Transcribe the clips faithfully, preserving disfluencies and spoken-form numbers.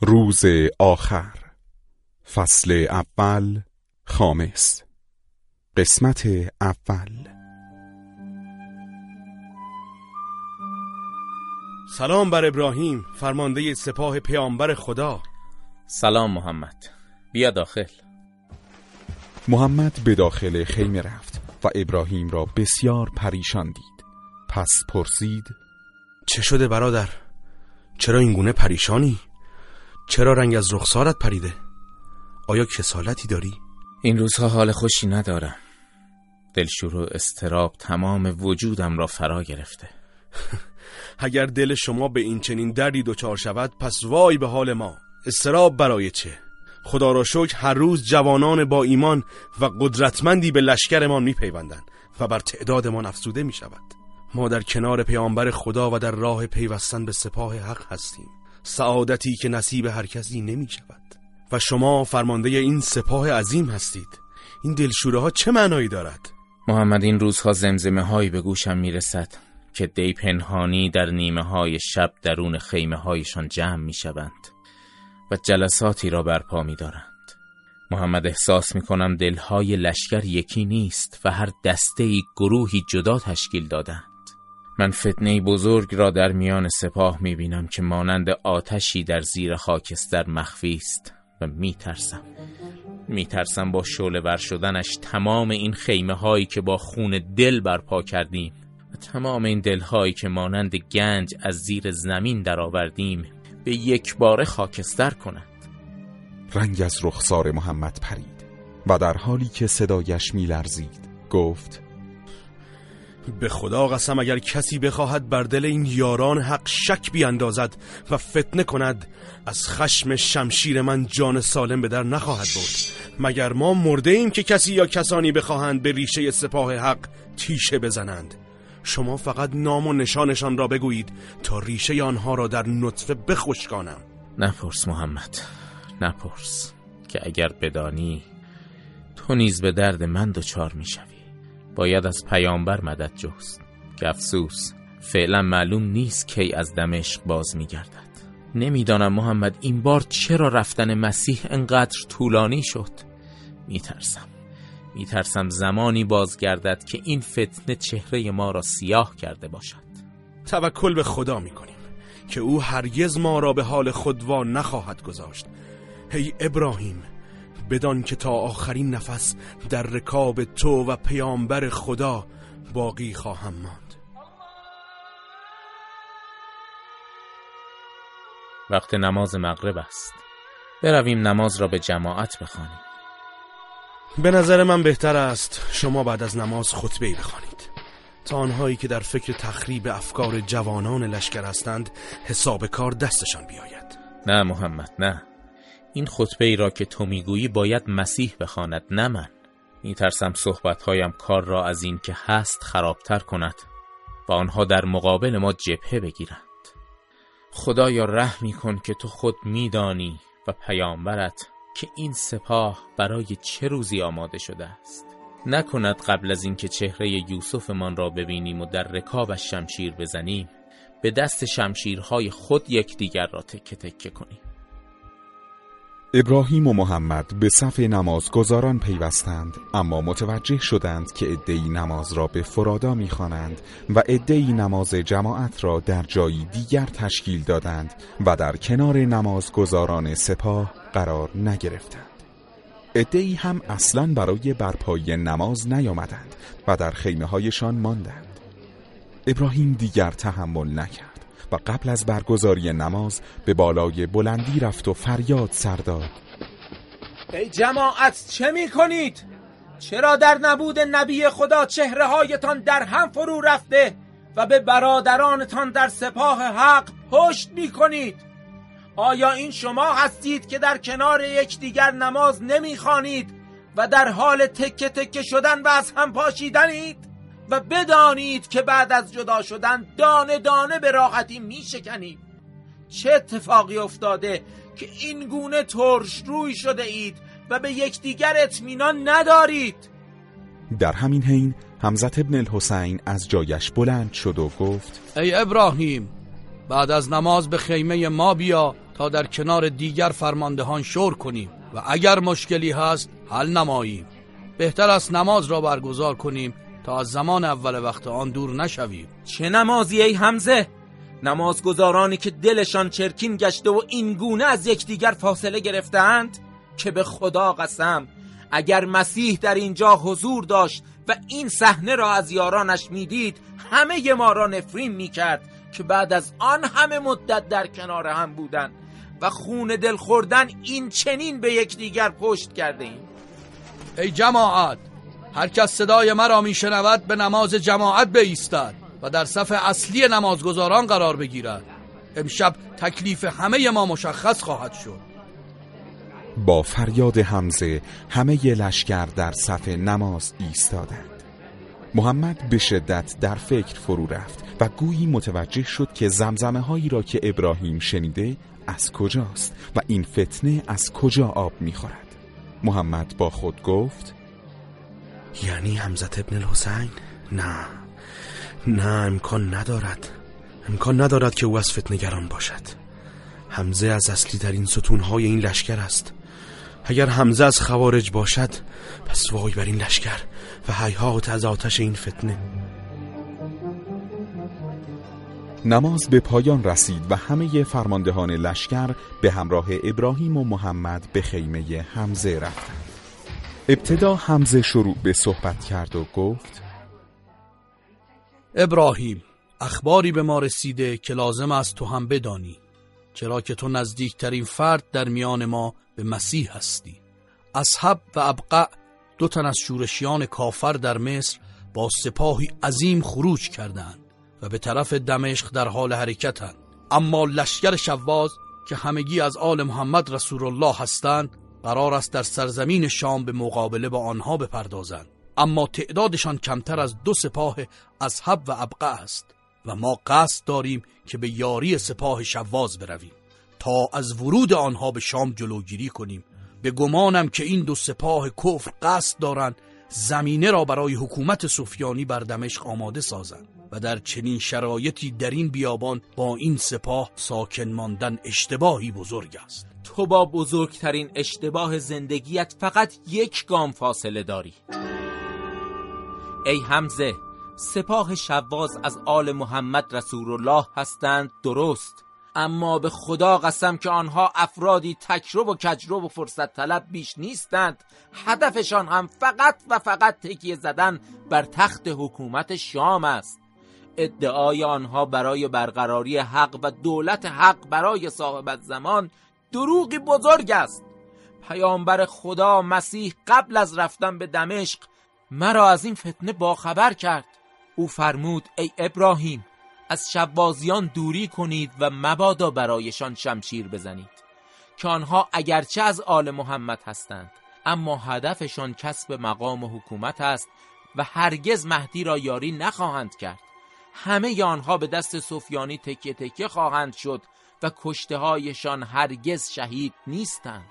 روز آخر، فصل اول، خامس، قسمت اول. سلام بر ابراهیم، فرمانده سپاه پیامبر خدا. سلام محمد، بیا داخل. محمد به داخل خیمه رفت و ابراهیم را بسیار پریشان دید. پس پرسید: چه شده برادر؟ چرا اینگونه پریشانی؟ چرا رنگ از رخسارت پریده؟ آیا کسالتی داری؟ این روزها حال خوشی ندارم. دلشور و اضطراب تمام وجودم را فرا گرفته. اگر دل شما به این چنین دردی دچار شود، پس وای به حال ما. اضطراب برای چه؟ خدا را شکر هر روز جوانان با ایمان و قدرتمندی به لشکرمان میپیوندند و بر تعدادمان افزوده میشود. ما در کنار پیامبر خدا و در راه پیوستن به سپاه حق هستیم، سعادتی که نصیب هر کسی نمی شود. و شما فرمانده این سپاه عظیم هستید. این دلشوره ها چه معنایی دارد؟ محمد، این روزها زمزمه هایی به گوشم می رسد که دی پنهانی در نیمه های شب درون خیمه هایشان جمع می شوند و جلساتی را برپا می دارند. محمد، احساس می کنم دلهای لشکر یکی نیست و هر دسته ای گروهی جدا تشکیل دادند. من فتنه بزرگ را در میان سپاه می بینم که مانند آتشی در زیر خاکستر مخفی است و می ترسم می ترسم با شعله ور شدنش تمام این خیمه هایی که با خون دل برپا کردیم و تمام این دل هایی که مانند گنج از زیر زمین در آوردیم به یک باره خاکستر کنند. رنگ از رخسار محمد پرید و در حالی که صدایش می لرزید گفت: به خدا قسم اگر کسی بخواهد بر دل این یاران حق شک بیاندازد و فتنه کند، از خشم شمشیر من جان سالم به در نخواهد برد. مگر ما مرده ایم که کسی یا کسانی بخواهند به ریشه سپاه حق تیشه بزنند؟ شما فقط نام و نشانشان را بگویید تا ریشه آنها را در نطفه بخشکانم. نپرس محمد، نپرس، که اگر بدانی تو نیز به درد من دچار میشوی. باید از پیامبر مدد جست که افسوس فعلا معلوم نیست کی از دمشق باز میگردد. نمیدانم محمد این بار چرا رفتن مسیح انقدر طولانی شد. میترسم میترسم زمانی بازگردد که این فتنه چهره ما را سیاه کرده باشد. توکل به خدا میکنیم که او هرگز ما را به حال خود وا نخواهد گذاشت. هی ابراهیم، بدان که تا آخرین نفس در رکاب تو و پیامبر خدا باقی خواهم ماند. وقت نماز مغرب است. برویم نماز را به جماعت بخوانیم. به نظر من بهتر است شما بعد از نماز خطبه‌ای بخوانید تا آنهایی که در فکر تخریب افکار جوانان لشکر هستند حساب کار دستشان بیاید. نه محمد، نه. این خطبه ای را که تو میگویی باید مسیح بخواند، نه من. میترسم صحبتهایم کار را از این که هست خرابتر کند و آنها در مقابل ما جبهه بگیرند. خدایا رحمی کن که تو خود میدانی و پیامبرت که این سپاه برای چه روزی آماده شده است. نکند قبل از این که چهره یوسف من را ببینیم و در رکابش شمشیر بزنیم، به دست شمشیرهای خود یکدیگر را تکه تکه کنیم. ابراهیم و محمد به صف نمازگزاران پیوستند، اما متوجه شدند که عده‌ای نماز را به فرادا می‌خوانند و عده‌ای نماز جماعت را در جایی دیگر تشکیل دادند و در کنار نمازگزاران سپاه قرار نگرفتند. عده‌ای هم اصلاً برای برپایی نماز نیامدند و در خیمه‌هایشان ماندند. ابراهیم دیگر تحمل نکرد و قبل از برگزاری نماز به بالای بلندی رفت و فریاد سر داد: ای جماعت، چه می کنید؟ چرا در نبود نبی خدا چهره هایتان در هم فرو رفته و به برادرانتان در سپاه حق پشت می کنید؟ آیا این شما هستید که در کنار یکدیگر نماز نمی خوانید و در حال تکه تکه شدن و از هم پاشیدنید؟ و بدانید که بعد از جدا شدن دانه دانه به راحتی می شکنید. چه اتفاقی افتاده که این گونه ترش روی شده اید و به یکدیگر اطمینان ندارید؟ در همین حین حمزه ابن الحسین از جایش بلند شد و گفت: ای ابراهیم، بعد از نماز به خیمه ما بیا تا در کنار دیگر فرماندهان شور کنیم و اگر مشکلی هست حل نماییم. بهتر است نماز را برگزار کنیم تا از زمان اول وقت آن دور نشویم. چه نمازی ای حمزه؟ نمازگزارانی که دلشان چرکین گشته و این گونه از یکدیگر فاصله گرفتند که به خدا قسم اگر مسیح در اینجا حضور داشت و این صحنه را از یارانش میدید همه ما را نفرین میکرد که بعد از آن همه مدت در کنار هم بودن و خون دل خوردن این چنین به یکدیگر پشت کرده ایم. ای جماعت، هر کس صدای مرا میشنود به نماز جماعت بایستد و در صف اصلی نمازگزاران قرار بگیرد. امشب تکلیف همه ما مشخص خواهد شد. با فریاد حمزه همه لشکر در صف نماز ایستادند. محمد به شدت در فکر فرو رفت و گویی متوجه شد که زمزمه هایی را که ابراهیم شنیده از کجاست و این فتنه از کجا آب میخورد. محمد با خود گفت: یعنی حمزه ابن الحسین؟ نه نه، امکان ندارد امکان ندارد که او از فتنه‌گران باشد. حمزه از اصلی ترین ستونهای این لشکر است. اگر حمزه از خوارج باشد پس وای بر این لشکر و هیهات از آتش این فتنه. نماز به پایان رسید و همه فرماندهان لشکر به همراه ابراهیم و محمد به خیمه حمزه رفتند. ابتدا حمزه شروع به صحبت کرد و گفت: ابراهیم، اخباری به ما رسیده که لازم است تو هم بدانی، چرا که تو نزدیکترین فرد در میان ما به مسیح هستی. اصحاب و ابقع، دو تن از شورشیان کافر در مصر، با سپاهی عظیم خروج کردند و به طرف دمشق در حال حرکتند. اما لشکر شواذ که همگی از آل محمد رسول الله هستند قرار است در سرزمین شام به مقابله با آنها بپردازند، اما تعدادشان کمتر از دو سپاه اصحاب و ابقع است و ما قصد داریم که به یاری سپاه شواذ برویم تا از ورود آنها به شام جلوگیری کنیم. به گمانم که این دو سپاه کفر قصد دارند زمینه را برای حکومت سفیانی بر دمشق آماده سازند و در چنین شرایطی در این بیابان با این سپاه ساکن ماندن اشتباهی بزرگ است. تو با بزرگترین اشتباه زندگیت فقط یک گام فاصله داری. ای حمزه، سپاه شواذ از آل محمد رسول الله هستند، درست، اما به خدا قسم که آنها افرادی تکرو و کجرو و فرصت طلب بیش نیستند. هدفشان هم فقط و فقط تکیه زدن بر تخت حکومت شام است. ادعای آنها برای برقراری حق و دولت حق برای صاحب زمان دروغی بزرگ است. پیامبر خدا مسیح قبل از رفتن به دمشق مرا از این فتنه باخبر کرد. او فرمود: ای ابراهیم، از شوازیان دوری کنید و مبادا برایشان شمشیر بزنید، که آنها اگرچه از آل محمد هستند اما هدفشان کسب مقام و حکومت است و هرگز مهدی را یاری نخواهند کرد. همه آنها به دست سفیانی تکیه تکیه خواهند شد و کشته هایشان هرگز شهید نیستند.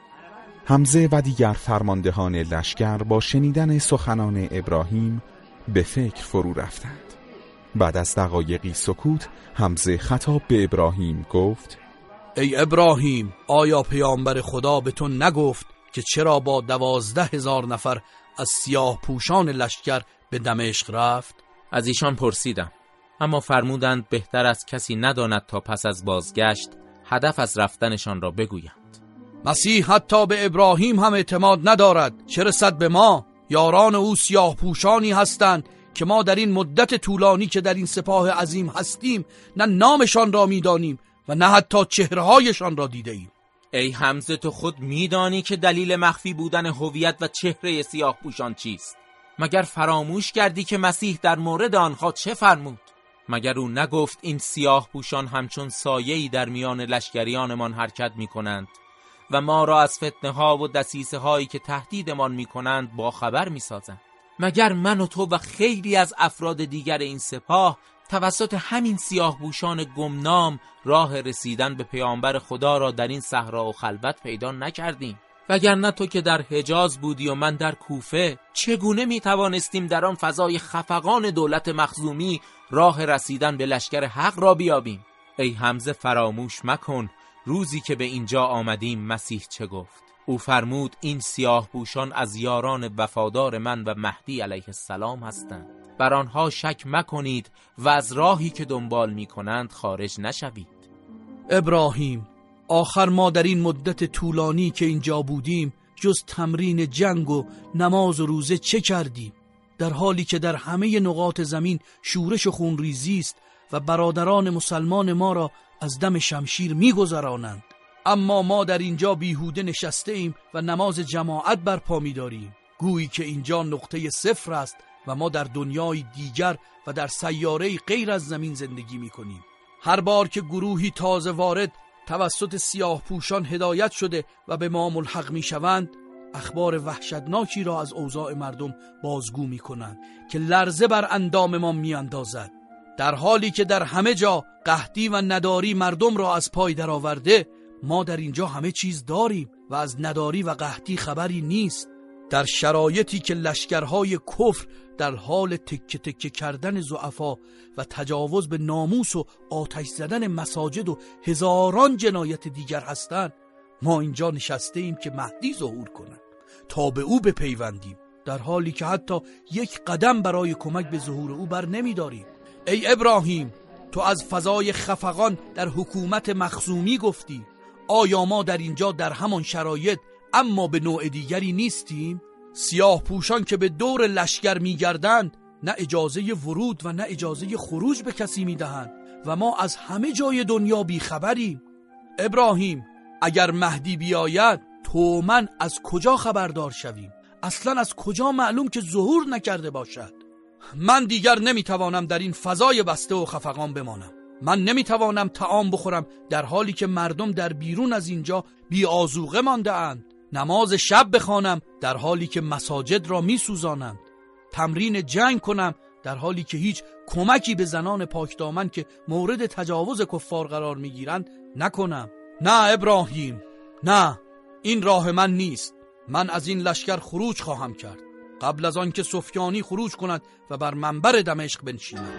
حمزه و دیگر فرماندهان لشکر با شنیدن سخنان ابراهیم به فکر فرو رفتند. بعد از دقایقی سکوت حمزه خطاب به ابراهیم گفت: ای ابراهیم، آیا پیامبر خدا به تو نگفت که چرا با دوازده هزار نفر از سیاه پوشان لشکر به دمشق رفت؟ از ایشان پرسیدم، اما فرمودند بهتر از کسی نداند تا پس از بازگشت هدف از رفتنشان را بگویند. مسیح حتی به ابراهیم هم اعتماد ندارد، چه رسد به ما؟ یاران او سیاه پوشانی هستند که ما در این مدت طولانی که در این سپاه عظیم هستیم نه نامشان را میدانیم و نه حتی چهرهایشان را دیده ایم. ای حمزه، تو خود میدانی که دلیل مخفی بودن هویت و چهره سیاه پوشان چیست؟ مگر فراموش کردی که مسیح در مورد آنها چه فرمود؟ مگر او نگفت این سیاه پوشان همچون سایه‌ای در میان لشکریانمان حرکت میکنند و ما را از فتنه ها و دسیسه هایی که تهدیدمان میکنند با خبر میسازند؟ مگر من و تو و خیلی از افراد دیگر این سپاه توسط همین سیاه پوشان گمنام راه رسیدن به پیامبر خدا را در این صحرا و خلوت پیدا نکردیم؟ وگرنه تو که در حجاز بودی و من در کوفه، چگونه می توانستیم در آن فضای خفقان دولت مخزومی راه رسیدن به لشکر حق را بیابیم؟ ای حمزه فراموش مکن روزی که به اینجا آمدیم مسیح چه گفت. او فرمود این سیاه پوشان از یاران وفادار من و مهدی علیه السلام هستند. بر آنها شک مکنید و از راهی که دنبال می کنند خارج نشوید. ابراهیم، آخر ما در این مدت طولانی که اینجا بودیم جز تمرین جنگ و نماز و روزه چه کردیم؟ در حالی که در همه نقاط زمین شورش و خونریزی است و برادران مسلمان ما را از دم شمشیر می‌گذرانند، اما ما در اینجا بیهوده نشسته ایم و نماز جماعت برپا می‌داریم، گویی که اینجا نقطه صفر است و ما در دنیای دیگر و در سیاره‌ای غیر از زمین زندگی می‌کنیم. هر بار که گروهی تازه وارد توسط سیاه پوشان هدایت شده و به ما ملحق می‌شوند، اخبار وحشتناکی را از اوضاع مردم بازگو می‌کنند که لرزه بر اندام ما می‌اندازد. در حالی که در همه جا قحطی و نداری مردم را از پای درآورده، ما در اینجا همه چیز داریم و از نداری و قحطی خبری نیست. در شرایطی که لشکرهای کفر در حال تکه تکه کردن ضعفا و تجاوز به ناموس و آتش زدن مساجد و هزاران جنایت دیگر هستند، ما اینجا نشسته ایم که مهدی ظهور کند تا به او بپیوندیم، در حالی که حتی یک قدم برای کمک به ظهور او بر نمی داریم. ای ابراهیم، تو از فضای خفقان در حکومت مخزومی گفتی. آیا ما در اینجا در همان شرایط اما به نوع دیگری نیستیم؟ سیاه پوشان که به دور لشکر می گردند نه اجازه ورود و نه اجازه خروج به کسی می دهند و ما از همه جای دنیا بی خبریم. ابراهیم، اگر مهدی بیاید تو من از کجا خبردار شویم؟ اصلا از کجا معلوم که ظهور نکرده باشد؟ من دیگر نمیتوانم در این فضای بسته و خفقان بمانم. من نمیتوانم طعام بخورم در حالی که مردم در بیرون از اینجا بی آذوقه مانده اند. نماز شب بخوانم در حالی که مساجد را میسوزانند. تمرین جنگ کنم در حالی که هیچ کمکی به زنان پاکدامن که مورد تجاوز کفار قرار میگیرند نکنم. نه ابراهیم، نه، این راه من نیست. من از این لشکر خروج خواهم کرد قبل از آن که سفیانی خروج کند و بر منبر دمشق بنشیند.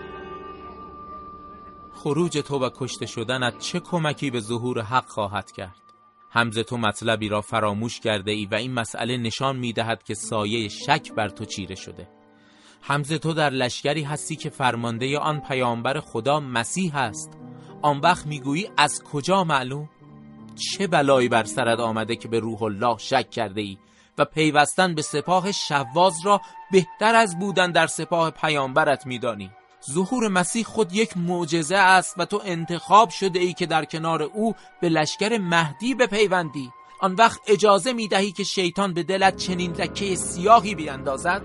خروج تو و کشته شدنت چه کمکی به ظهور حق خواهد کرد؟ حمزه تو مطلبی را فراموش کرده ای و این مسئله نشان می دهد که سایه شک بر تو چیره شده. حمزه تو در لشکری هستی که فرمانده آن پیامبر خدا مسیح است. آن وقت می گویی از کجا معلوم؟ چه بلایی بر سرت آمده که به روح الله شک کرده ای و پیوستن به سپاه شواذ را بهتر از بودن در سپاه پیامبرت می‌دانی؟ ظهور مسیح خود یک معجزه است و تو انتخاب شده ای که در کنار او به لشکر مهدی بپیوندی. آن وقت اجازه می‌دهی که شیطان به دلت چنین لکه سیاهی بیندازد؟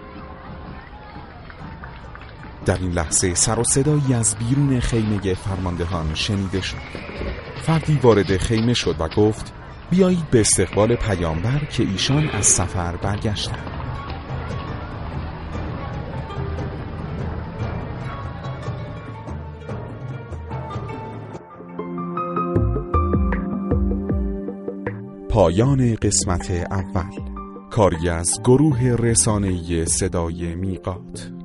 در این لحظه سر و صدایی از بیرون خیمه فرماندهان شنیده شد. فردی وارد خیمه شد و گفت بیایید به استقبال پیامبر که ایشان از سفر برگشتند. پایان قسمت اول. کاری از گروه رسانه‌ای صدای میقات.